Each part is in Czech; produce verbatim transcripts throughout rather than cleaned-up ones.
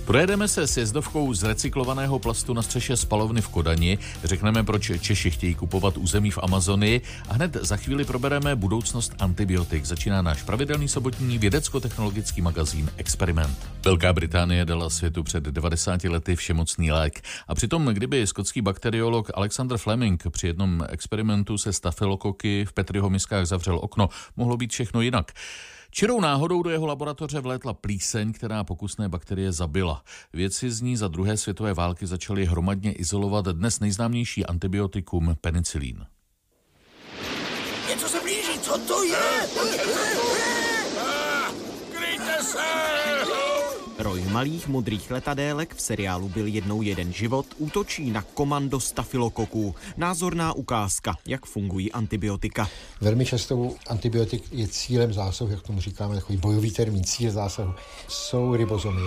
Projedeme se sjezdovkou z recyklovaného plastu na střeše spalovny v Kodani, řekneme, proč Češi chtějí kupovat území v Amazonii a hned za chvíli probereme budoucnost antibiotik. Začíná náš pravidelný sobotní vědecko-technologický magazín Experiment. Velká Británie dala světu před devadesáti lety všemocný lék. A přitom, kdyby skotský bakteriolog Alexander Fleming při jednom experimentu se stafylokoky v Petriho miskách zavřel okno, mohlo být všechno jinak. Čirou náhodou do jeho laboratoře vlétla plíseň, která pokusné bakterie zabila. Vědci z ní za druhé světové války začali hromadně izolovat dnes nejznámější antibiotikum penicilín. Něco se blíží, co to je? Kryjte se! Roj malých modrých letadélek v seriálu Byl jednou jeden život útočí na komando stafylokoků. Názorná ukázka, jak fungují antibiotika. Velmi často u antibiotik je cílem zásahu, jak tomu říkáme, takový bojový termín, cíl zásahu, jsou ribozomy.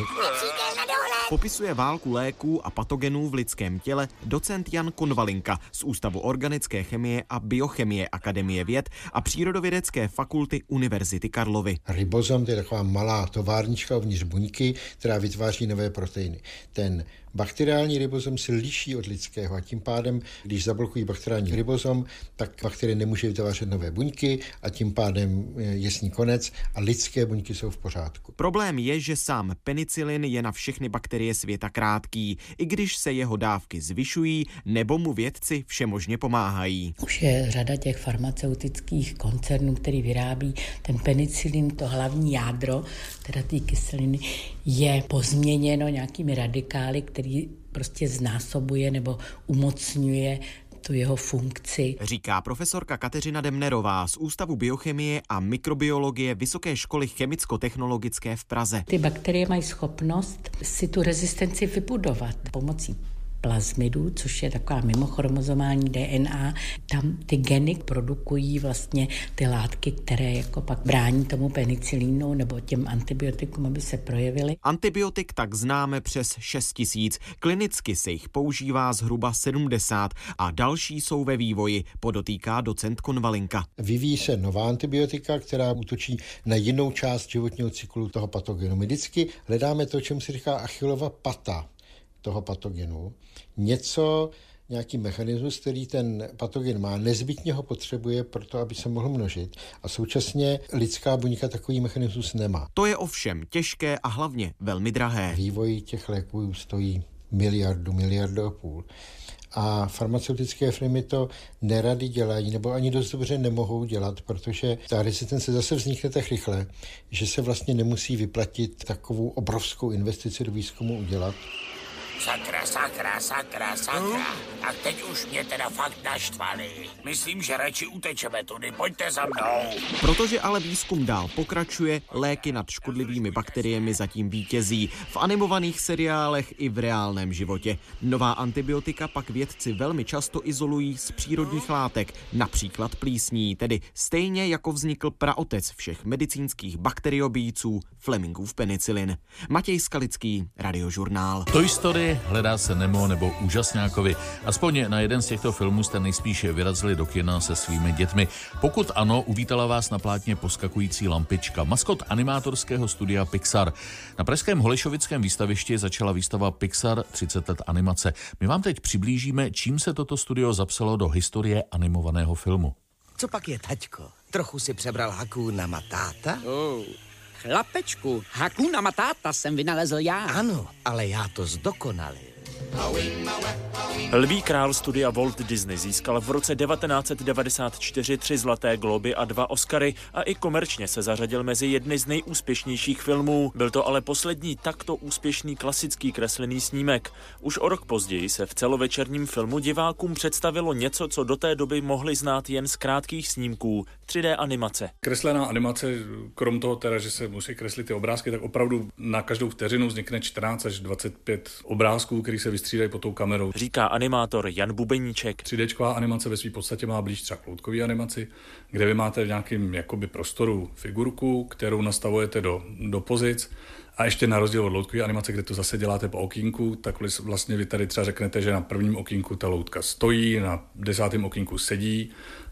Popisuje válku léků a patogenů v lidském těle docent Jan Konvalinka z Ústavu organické chemie a biochemie Akademie věd a Přírodovědecké fakulty Univerzity Karlovy. Ribozom to je taková malá továrnička uvnitř buňky, která vytváří nové proteiny. Ten bakteriální ribozom se liší od lidského a tím pádem, když zablokují bakteriální ribozom, tak bakterie nemůže vytvářet nové buňky a tím pádem je s ní konec a lidské buňky jsou v pořádku. Problém je, že sám penicilin je na všechny bakterie světa krátký, i když se jeho dávky zvyšují nebo mu vědci všemožně pomáhají. Už je řada těch farmaceutických koncernů, který vyrábí ten penicilin, to hlavní jádro, teda té kyseliny, je pozměněno nějakými radikály, který prostě znásobuje nebo umocňuje tu jeho funkci. Říká profesorka Kateřina Demnerová z Ústavu biochemie a mikrobiologie Vysoké školy chemicko-technologické v Praze. Ty bakterie mají schopnost si tu rezistenci vybudovat pomocí plazmidů, což je taková mimochromozomální D N A. Tam ty geny produkují vlastně ty látky, které jako pak brání tomu penicilínu nebo těm antibiotikům, aby se projevily. Antibiotik tak známe přes šest tisíc. Klinicky se jich používá zhruba sedmdesát a další jsou ve vývoji, podotýká docent Konvalinka. Vyvíjí se nová antibiotika, která útočí na jinou část životního cyklu toho patogenu. My vždycky hledáme to, čemu se říká Achillova pata toho patogenu. Něco, nějaký mechanismus, který ten patogen má, nezbytně ho potřebuje proto, aby se mohl množit a současně lidská buňka takový mechanismus nemá. To je ovšem těžké a hlavně velmi drahé. Vývoj těch léků stojí miliardu, miliardu a půl. A farmaceutické firmy to nerady dělají, nebo ani dost dobře nemohou dělat, protože ta rezistence zase vznikne tak rychle, že se vlastně nemusí vyplatit takovou obrovskou investici do výzkumu udělat. Sakra, sakra, sakra, sakra. A teď už mě teda fakt naštvali. Myslím, že radši utečeme tudy, pojďte za mnou. Protože ale výzkum dál pokračuje, léky nad škodlivými bakteriemi zatím vítězí. V animovaných seriálech i v reálném životě. Nová antibiotika pak vědci velmi často izolují z přírodních látek, například plísní, tedy stejně jako vznikl praotec všech medicínských bakteriobíjců, Flemingův penicilin. Matěj Skalický, Radiožurnál. Toy Story, Hledá se Nemo nebo Úžasňákovi. Aspoň na jeden z těchto filmů jste nejspíš vyrazili do kina se svými dětmi. Pokud ano, uvítala vás na plátně poskakující lampička, maskot animátorského studia Pixar. Na pražském Holešovickém výstavišti začala výstava Pixar třicet let animace. My vám teď přiblížíme, čím se toto studio zapsalo do historie animovaného filmu. Co pak je, taťko? Trochu si přebral Hakuna Matáta? Oh. Chlapečku, Hakuna Matáta jsem vynalezl já. Ano, ale já to zdokonalil. Lví král studia Walt Disney získal v roce devatenáct set devadesát čtyři tři zlaté globy a dva Oscary a i komerčně se zařadil mezi jedny z nejúspěšnějších filmů. Byl to ale poslední takto úspěšný klasický kreslený snímek. Už o rok později se v celovečerním filmu divákům představilo něco, co do té doby mohli znát jen z krátkých snímků. tři dé animace. Kreslená animace, krom toho teda, že se musí kreslit ty obrázky, tak opravdu na každou vteřinu vznikne čtrnáct až dvacet pět obrázků, který se vystřídají pod tou kamerou. Říká animátor Jan Bubeníček. tři déčková animace ve své podstatě má blíž třeba k loutkové animaci, kde vy máte v nějakém jakoby prostoru figurku, kterou nastavujete do, do pozic. A ještě na rozdíl od loutkové animace, kde to zase děláte po okýnku, tak vlastně vy tady třeba řeknete, že na prvním okýnku ta loutka stojí, na desátém okýnku sedí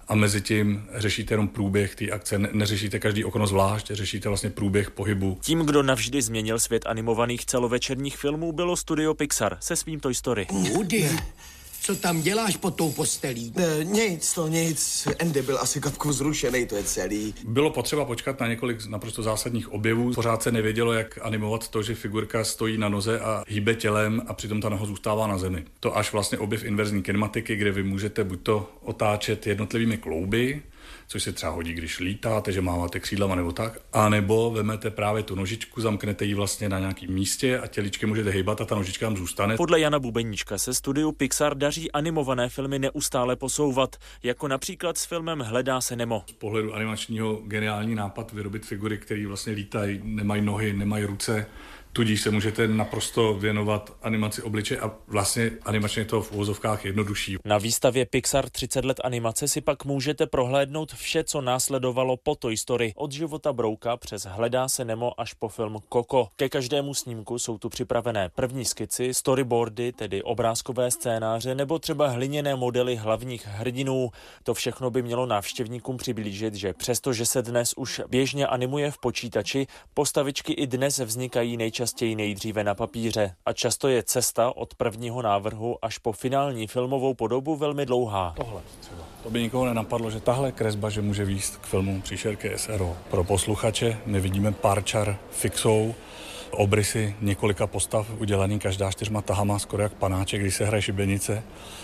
a mezi tím řešíte jenom průběh té akce, ne- neřešíte každý okno zvlášť, řešíte vlastně průběh pohybu. Tím, kdo navždy změnil svět animovaných celovečerních filmů, bylo studio Pixar se svým Toy Story. Woody, co tam děláš pod tou postelí? Ne, nic, to nic. Andy byl asi kapku zrušený, to je celý. Bylo potřeba počkat na několik naprosto zásadních objevů. Pořád se nevědělo, jak animovat to, že figurka stojí na noze a hýbe tělem a přitom ta noha zůstává na zemi. To až vlastně objev inverzní kinematiky, kde vy můžete buď to otáčet jednotlivými klouby, což se třeba hodí, když lítáte, že máváte křídlama nebo tak, a nebo vemete právě tu nožičku, zamknete ji vlastně na nějakém místě a těličky můžete hejbat a ta nožička tam zůstane. Podle Jana Bubeníčka se studiu Pixar daří animované filmy neustále posouvat, jako například s filmem Hledá se Nemo. Z pohledu animačního geniální nápad vyrobit figury, které vlastně lítají, nemají nohy, nemají ruce, tudíž se můžete naprosto věnovat animaci obličeje a vlastně animačně to v uvozovkách jednodušší. Na výstavě Pixar třicet let animace si pak můžete prohlédnout vše, co následovalo po Toy Story. Od života Brouka přes Hledá se Nemo až po film Coco. Ke každému snímku jsou tu připravené první skici, storyboardy, tedy obrázkové scénáře, nebo třeba hliněné modely hlavních hrdinů. To všechno by mělo návštěvníkům přiblížit, že přestože se dnes už běžně animuje v počítači, postavičky i dnes vznikají nejčastěji Častěji nejdříve na papíře a často je cesta od prvního návrhu až po finální filmovou podobu velmi dlouhá. Tohle třeba. To by nikoho nenapadlo, že tahle kresba, že může vést k filmu Příšerky S R O. Pro posluchače my vidíme pár čar fixou, obrysy několika postav udělaný každá čtyřma tahama, skoro jak panáček, když se hraje šibenice,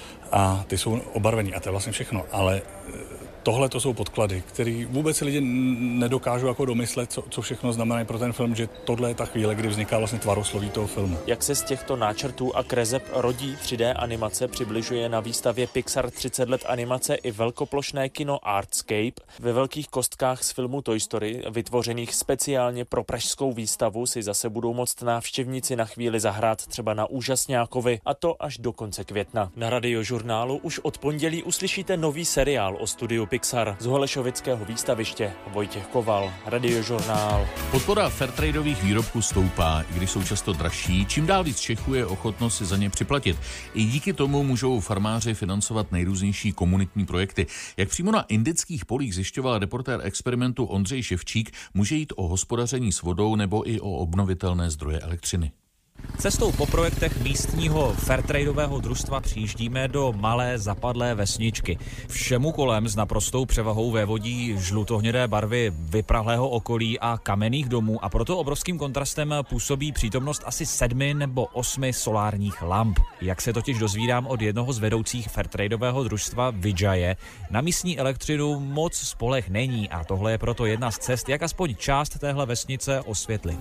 a ty jsou obarvený a to je vlastně všechno, ale tohle to jsou podklady, které vůbec si lidi nedokážou jako domyslet, co, co všechno znamená pro ten film, že tohle je ta chvíle, kdy vzniká vlastně tvarosloví toho filmu. Jak se z těchto náčrtů a kreseb rodí tři dé animace, přibližuje na výstavě Pixar třicet let animace i velkoplošné kino Artscape. Ve velkých kostkách z filmu Toy Story, vytvořených speciálně pro pražskou výstavu, si zase budou moct návštěvníci na chvíli zahrát třeba na Úžasňákovi, a to až do konce května. Na Radiožurnálu už od pondělí uslyšíte nový seriál o studiu Pixar. Z Holešovického výstaviště Vojtěch Koval, Radiožurnál. Podpora fairtradeových výrobků stoupá, i když jsou často dražší. Čím dál víc Čechů je ochotno si za ně připlatit. I díky tomu můžou farmáři financovat nejrůznější komunitní projekty. Jak přímo na indických polích zjišťoval reportér Experimentu Ondřej Ševčík, může jít o hospodaření s vodou nebo i o obnovitelné zdroje elektřiny. Cestou po projektech místního fairtradeového družstva přijíždíme do malé zapadlé vesničky. Všemu kolem s naprostou převahou vévodí žlutohnědé barvy vyprahlého okolí a kamenných domů a proto obrovským kontrastem působí přítomnost asi sedmi nebo osmi solárních lamp. Jak se totiž dozvídám od jednoho z vedoucích fairtradeového družstva Vijaye, na místní elektřinu moc spoleh není a tohle je proto jedna z cest, jak aspoň část téhle vesnice osvětlit.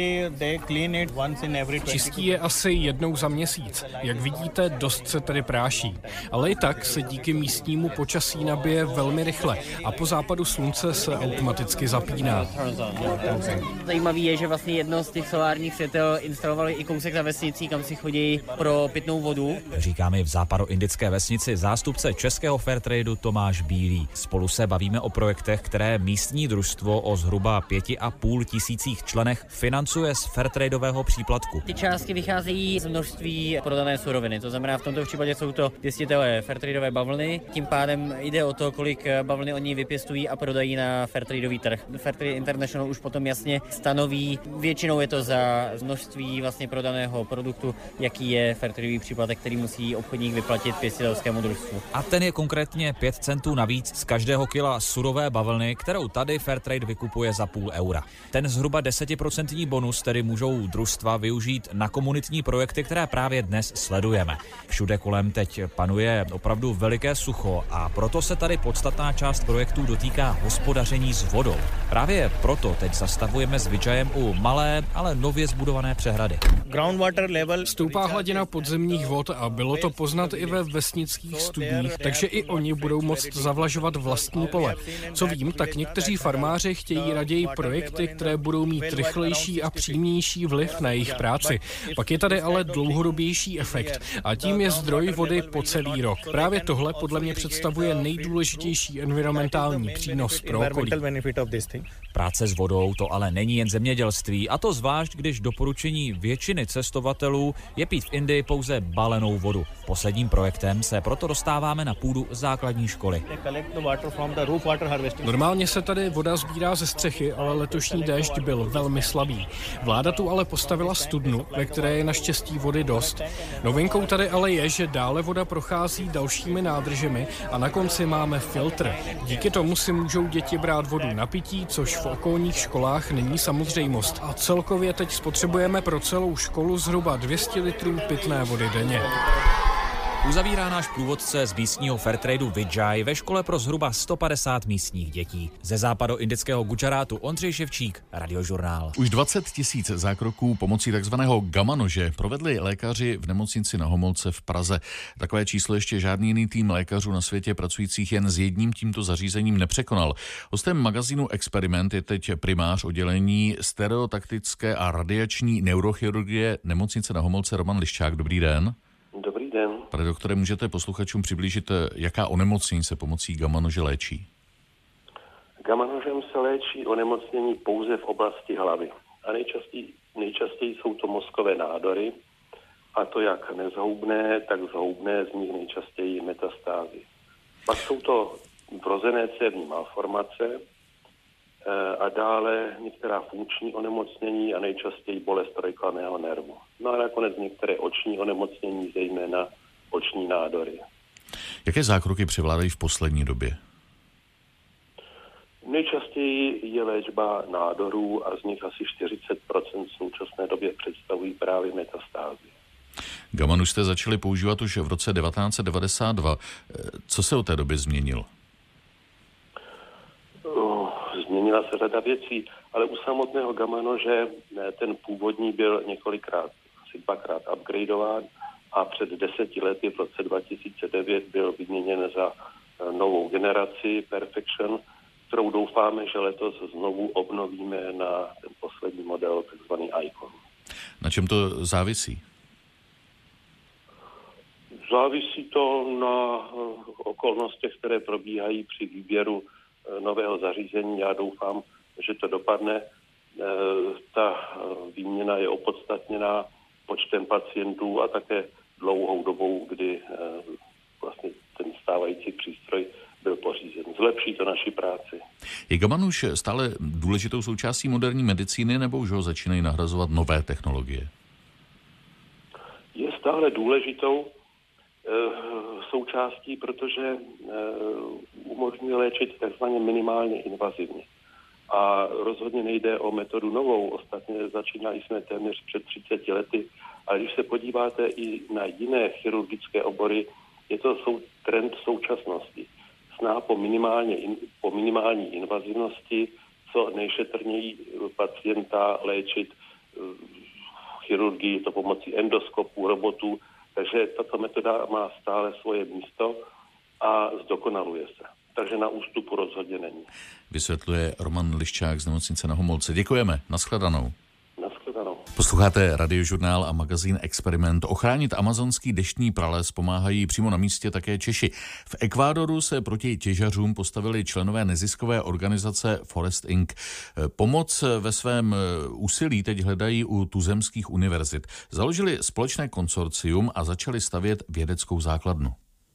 Čistí je asi jednou za měsíc. Jak vidíte, dost se tady práší. Ale i tak se díky místnímu počasí nabije velmi rychle a po západu slunce se automaticky zapíná. Zajímavý je, že vlastně jedno z těch solárních světel instalovali i kousek za vesnicí, kam si chodí pro pitnou vodu. Říká mi v západoindické vesnici zástupce českého Fairtradeu Tomáš Bílý. Spolu se bavíme o projektech, které místní družstvo o zhruba pěti a půl tisících členech financuje z Fairtradeového příplatku. Ty částky vycházejí z množství prodané suroviny, to znamená v tomto případě jsou to pěstitelé fairtradeové bavlny, tím pádem jde o to, kolik bavlny oni vypěstují a prodají na fairtradeový trh. Fairtrade International už potom jasně stanoví, většinou je to za množství vlastně prodaného produktu, jaký je fairtradeový příplatek, který musí obchodník vyplatit pěstitelskému družstvu. A ten je konkrétně pět centů navíc z každého kila surové bavlny, kterou tady Fairtrade vykupuje za půl eura. Ten zhruba desetiprocentní bonus tedy můžou družstva využít na komunitní projekty, které právě dnes sledujeme. Všude kolem teď panuje opravdu veliké sucho a proto se tady podstatná část projektů dotýká hospodaření s vodou. Právě proto teď zastavujeme s Vijayem u malé, ale nově zbudované přehrady. Stoupá hladina podzemních vod a bylo to poznat i ve vesnických studiích, takže i oni budou moct zavlažovat vlastní pole. Co vím, tak někteří farmáři chtějí raději projekty, které budou mít rychlejší a přímější vliv na jejich práci. Pak je tady ale dlouhodobější efekt a tím je zdroj vody po celý rok. Právě tohle podle mě představuje nejdůležitější environmentální přínos pro okolí. Práce s vodou to ale není jen zemědělství, a to zvlášť, když doporučení většiny cestovatelů je pít v Indii pouze balenou vodu. Posledním projektem se proto dostáváme na půdu základní školy. Normálně se tady voda sbírá ze střechy, ale letošní déšť byl velmi slabý. Vláda tu ale postavila studnu, ve které je naštěstí vody dost. Novinkou tady ale je, že dále voda prochází dalšími nádržemi a na konci máme filtr. Díky tomu si můžou děti brát vodu na pití, což v okolních školách není samozřejmost. A celkově teď spotřebujeme pro celou školu zhruba dvě stě litrů pitné vody denně. Uzavírá náš průvodce z místního Fairtradeu Vijay ve škole pro zhruba sto padesát místních dětí. Ze západoindického Gujarátu Ondřej Ševčík, Radiožurnál. Už dvacet tisíc zákroků pomocí takzvaného gamma nože provedli lékaři v nemocnici Na Homolce v Praze. Takové číslo ještě žádný jiný tým lékařů na světě pracujících jen s jedním tímto zařízením nepřekonal. Hostem magazínu Experiment je teď primář oddělení stereotaktické a radiační neurochirurgie nemocnice Na Homolce Roman Liščák. Dobrý den. Dobrý den. Pane doktore, můžete posluchačům přiblížit, jaká onemocnění se pomocí gamma nože léčí? Gamma nožem se léčí onemocnění pouze v oblasti hlavy. A nejčastěji, nejčastěji jsou to mozkové nádory, a to jak nezhoubné, tak zhoubné, z nich nejčastěji metastázy. Pak jsou to vrozené cévní malformace a dále některá funkční onemocnění a nejčastěji bolest trojklaného nervu. No a nakonec některé oční onemocnění, zejména oční nádory. Jaké zákroky převládají v poslední době? Nejčastěji je léčba nádorů a z nich asi čtyřicet procent v současné době představují právě metastázy. Gamma nož jste začali používat už v roce devatenáct set devadesát dva. Co se od té doby změnilo? Změnila se řada věcí, ale u samotného gamma nože ten původní byl několikrát, asi dvakrát upgradeován a před deseti lety v roce dva tisíce devět byl vyměněn za novou generaci Perfection, kterou doufáme, že letos znovu obnovíme na ten poslední model, takzvaný Icon. Na čem to závisí? Závisí to na okolnostech, které probíhají při výběru nového zařízení. Já doufám, že to dopadne. Ta výměna je opodstatněná počtem pacientů a také dlouhou dobou, kdy vlastně ten stávající přístroj byl pořízen. Zlepší to naši práci. Je gamma nož stále důležitou součástí moderní medicíny, nebo už ho začínají nahrazovat nové technologie? Je stále důležitou součástí, protože umožňuje léčit takzvaně minimálně invazivně. A rozhodně nejde o metodu novou. Ostatně začínali jsme téměř před třiceti lety, ale když se podíváte i na jiné chirurgické obory, je to sou, trend současnosti. Snaha po, minimálně, po minimální invazivnosti, co nejšetrněji pacienta léčit v chirurgii, to pomocí endoskopů, robotů. Takže tato metoda má stále svoje místo a zdokonaluje se. Takže na ústupu rozhodně není. Vysvětluje Roman Liščák z nemocnice Na Homolce. Děkujeme. Naschledanou. Naschledanou. Posloucháte Radiožurnál a magazín Experiment. Ochránit amazonský deštný prales pomáhají přímo na místě také Češi. V Ekvádoru se proti těžařům postavili členové neziskové organizace Forest Incorporated. Pomoc ve svém úsilí teď hledají u tuzemských univerzit. Založili společné konsorcium a začali stavět vědeckou základnu.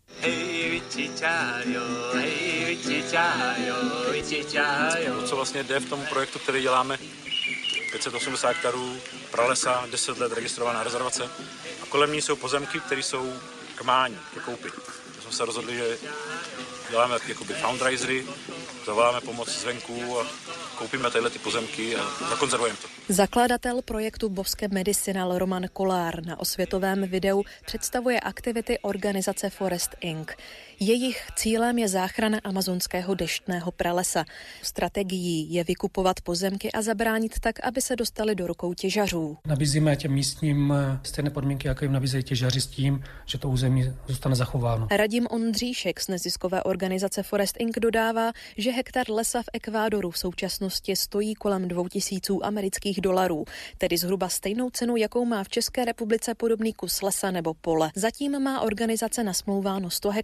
To, co vlastně jde v tom projektu, který děláme, pět set osmdesát hektarů pralesa, deset let registrovaná rezervace a kolem ní jsou pozemky, které jsou k mání, ke koupi. My jsme se rozhodli, že děláme jakoby fundraisery, zavoláme pomoc zvenku a koupíme tyhle ty pozemky a zakonzervujeme to. Zakladatel projektu Bosque Medicinal Roman Kollár na osvětovém videu představuje aktivity organizace Forest Incorporated. Jejich cílem je záchrana amazonského deštného pralesa. Strategií je vykupovat pozemky a zabránit tak, aby se dostali do rukou těžařů. Nabízíme těm místním stejné podmínky, jako jim nabízejí těžaři, s tím, že to území zůstane zachováno. Radim Ondříšek z neziskové organizace Forest Incorporated dodává, že hektar lesa v Ekvádoru v současnosti stojí kolem dvou tisíců amerických dolarů, tedy zhruba stejnou cenu, jakou má v České republice podobný kus lesa nebo pole. Zatím má organizace nasmlouváno sto hektarů lesa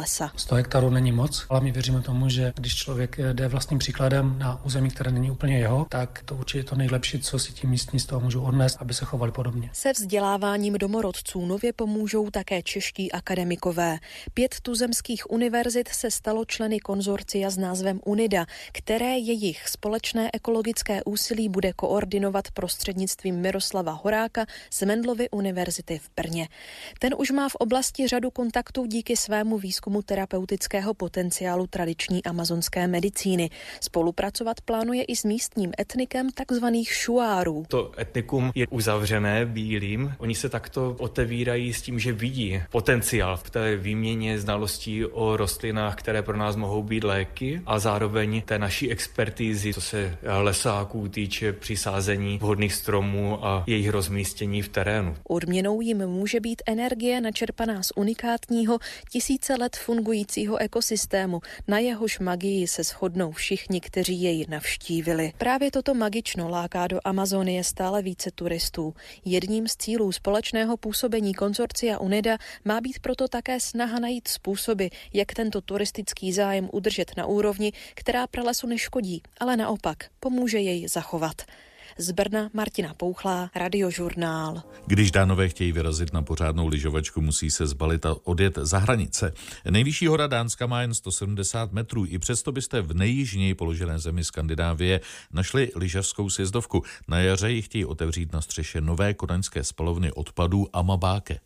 lesa. sto hektarů není moc, ale my věříme tomu, že když člověk jde vlastním příkladem na území, které není úplně jeho, tak to určitě je to nejlepší, co si ti místní z toho můžou odnést, aby se chovali podobně. Se vzděláváním domorodců nově pomůžou také čeští akademikové. Pět tuzemských univerzit se stalo členy konzorcia s názvem UNIDA, které jejich společné ekologické úsilí bude koordinovat prostřednictvím Miroslava Horáka z Mendelovy univerzity v Brně. Ten už má v oblasti řadu kontaktů díky svému výzkumu terapeutického potenciálu tradiční amazonské medicíny. Spolupracovat plánuje i s místním etnikem takzvaných šuárů. To etnikum je uzavřené bílým. Oni se takto otevírají s tím, že vidí potenciál v té výměně znalostí o rostlinách, které pro nás mohou být léky, a zároveň té naší expertízy, co se lesáků týče, při sázení vhodných stromů a jejich rozmístění v terénu. Odměnou jim může být energie načerpaná z unikátního, tisíce let fungujícího ekosystému, na jehož magii se shodnou všichni, kteří jej navštívili. Právě toto magično láká do Amazonie stále více turistů. Jedním z cílů společného působení konzorcia UNIDA má být proto také snaha najít způsoby, jak tento turistický zájem udržet na úrovni, která pralesu neškodí, ale naopak pomůže jej zachovat. Z Brna Martina Pouchlá, Radiožurnál. Když Dánové chtějí vyrazit na pořádnou lyžovačku, musí se zbalit a odjet za hranice. Nejvyšší hora Dánska má jen sto sedmdesát metrů. I přesto byste v nejjižněji položené zemi Skandinávie našli lyžařskou sjezdovku. Na jaře ji chtějí otevřít na střeše nové kodaňské spalovny odpadů Amabáke.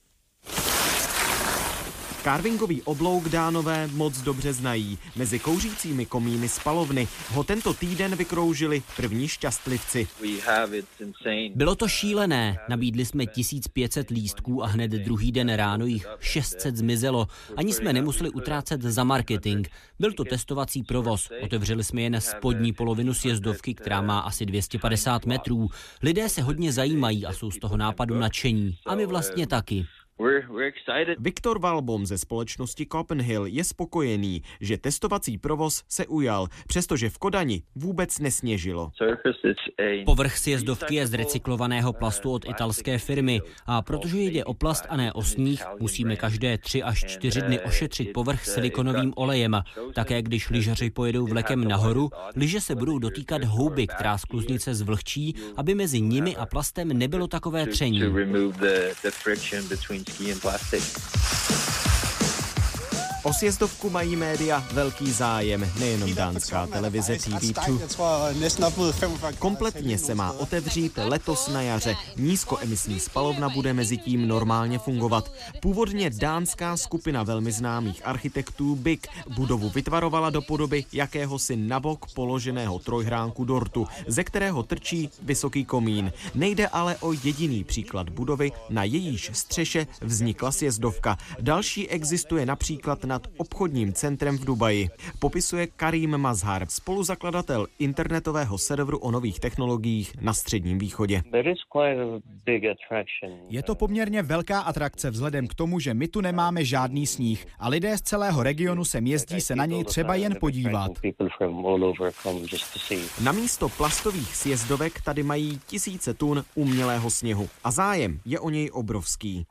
Carvingový oblouk Dánové moc dobře znají. Mezi kouřícími komíny spalovny ho tento týden vykroužili první šťastlivci. Bylo to šílené. Nabídli jsme tisíc pět set lístků a hned druhý den ráno jich šest set zmizelo. Ani jsme nemuseli utrácet za marketing. Byl to testovací provoz. Otevřeli jsme jen spodní polovinu sjezdovky, která má asi dvě stě padesát metrů. Lidé se hodně zajímají a jsou z toho nápadu nadšení. A my vlastně taky. Viktor Valbom ze společnosti Copenhill je spokojený, že testovací provoz se ujal, přestože v Kodani vůbec nesněžilo. Povrch sjezdovky je z recyklovaného plastu od italské firmy a protože jde o plast a ne o sníh, musíme každé tři až čtyři dny ošetřit povrch silikonovým olejem. Také když lyžaři pojedou vlekem nahoru, lyže se budou dotýkat houby, která skluznice zvlhčí, aby mezi nimi a plastem nebylo takové tření. O sjezdovku mají média velký zájem, nejenom dánská televize T V dva. Kompletně se má otevřít letos na jaře. Nízkoemisní spalovna bude mezi tím normálně fungovat. Původně dánská skupina velmi známých architektů B I K budovu vytvarovala do podoby jakéhosi nabok položeného trojhránku dortu, ze kterého trčí vysoký komín. Nejde ale o jediný příklad budovy, na jejíž střeše vznikla sjezdovka. Další existuje například nad obchodním centrem v Dubaji. Popisuje Karim Mazhar, spoluzakladatel internetového serveru o nových technologiích na Středním východě. Je to poměrně velká atrakce vzhledem k tomu, že my tu nemáme žádný sníh a lidé z celého regionu sem jezdí se na něj třeba jen podívat. Namísto plastových sjezdovek tady mají tisíce tun umělého sněhu a zájem je o něj obrovský.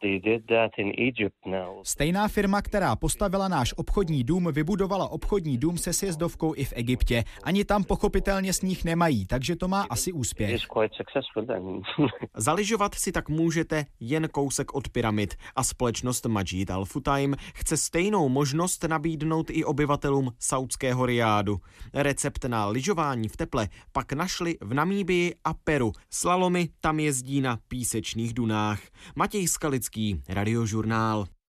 Stejná firma, která postavila náš obchodní dům, vybudovala obchodní dům se sjezdovkou i v Egyptě. Ani tam pochopitelně sníh nemají, takže to má asi úspěch. Zaližovat si tak můžete jen kousek od pyramid a společnost Majid Al Futtaim chce stejnou možnost nabídnout i obyvatelům saudského Rijádu. Recept na lyžování v teple pak našli v Namíbii a Peru. Slalomy tam jezdí na písečných dunách. Matěj Skalický, Radiožurnál.